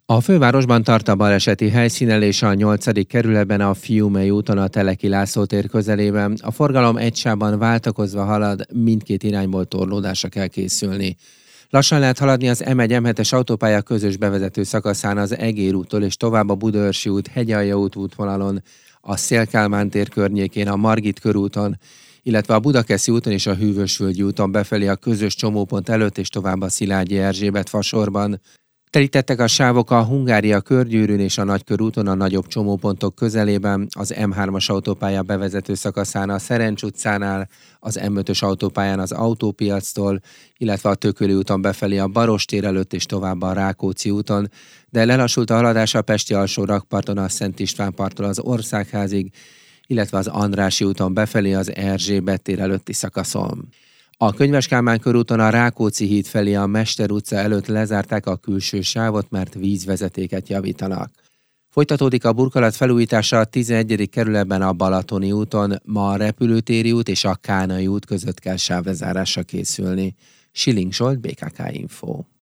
A fővárosban tart a baleseti helyszínelés a 8. kerületben a Fiumei úton a Teleki László tér közelében. A forgalom egy sávban váltakozva halad, mindkét irányból torlódásra kell készülni. Lassan lehet haladni az M1-M7-es autópálya közös bevezető szakaszán az Egér úttól és tovább a Budaörsi út, Hegyalja út útvonalon, a Széll-Kálmán tér környékén, a Margit körúton, illetve a Budakeszi úton és a Hűvösvölgyi úton befelé a közös csomópont előtt és tovább a Szilágyi Erzsébet fasorban. Telítettek a sávok a Hungária körgyűrűn és a Nagykörúton a nagyobb csomópontok közelében, az M3-as autópálya bevezető szakaszán a Szerencs utcánál, az M5-ös autópályán az Autópiactól, illetve a Tököli úton befelé a Barostér előtt és tovább a Rákóczi úton, de lelassult a haladás a Pesti alsó rakparton a Szent István parttól az Országházig, illetve az Andrássy úton befelé az Erzsébet tér előtti szakaszon. A Könyves Kálmán körúton a Rákóczi híd felé a Mester utca előtt lezárták a külső sávot, mert vízvezetéket javítanak. Folytatódik a burkolat felújítása a 11. kerületben a Balatoni úton, ma a Repülőtéri út és a Kánai út között kell sávlezárásra készülni. Schilling Zsolt, BKK Info.